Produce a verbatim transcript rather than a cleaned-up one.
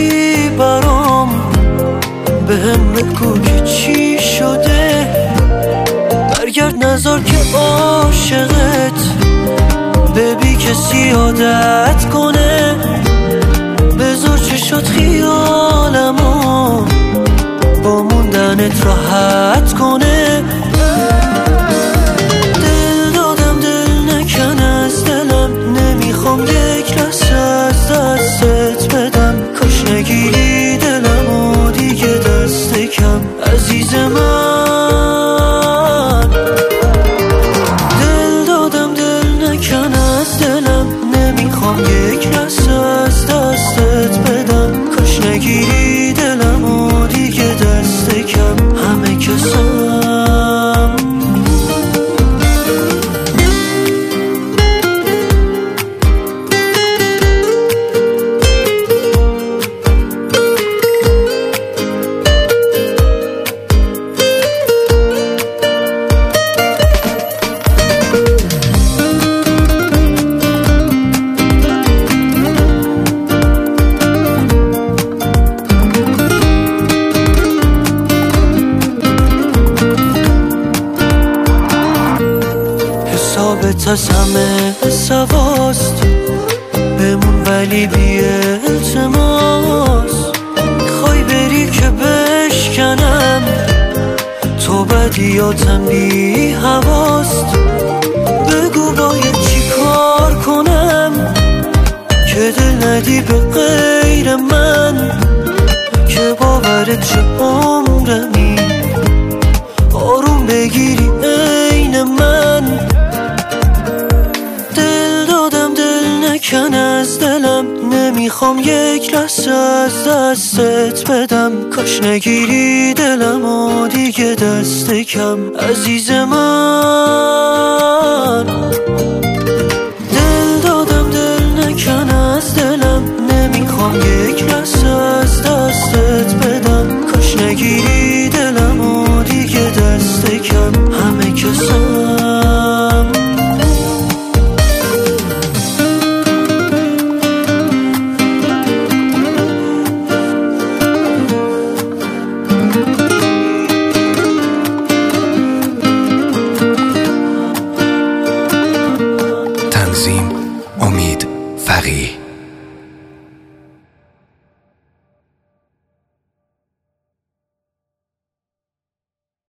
بگی برام، بهم بگو که چی شده. برگرد نذار که عاشقت ببی کسی عادت کنه. بذار چشات خیالمو با موندنت راحت کنه. دل دادم دل نکن از دلم، نمیخوام یک لحظه از دستت بدم. کاش نگیری دلمو دیگه دست کم عزیز من. دل دادم دل نکن از دلم، نمیخوام یک لحظه از دستت بدم. کاش نگیری دلمو دیگه دست کم همه کسم. حسابت از همه سواست بمون ولی بی التماس. میخوای بری که بشکنم تو بدیاتم بی حواست. بگو باید چی کار کنم که دل ندی به غیر من. که باورت چه عمرمی آروم بگیری عین من. کن از دلم نمیخوام یک لحظه از دستت بدم. کاش نگیری دلمو دیگه دست کم عزیز من. دل دادم دل نکن از دلم، نمیخوام یک لحظه از دستت بدم. کاش نگیری دلمو دیگه دست کم همه کسم. تنظیم امید فقیه.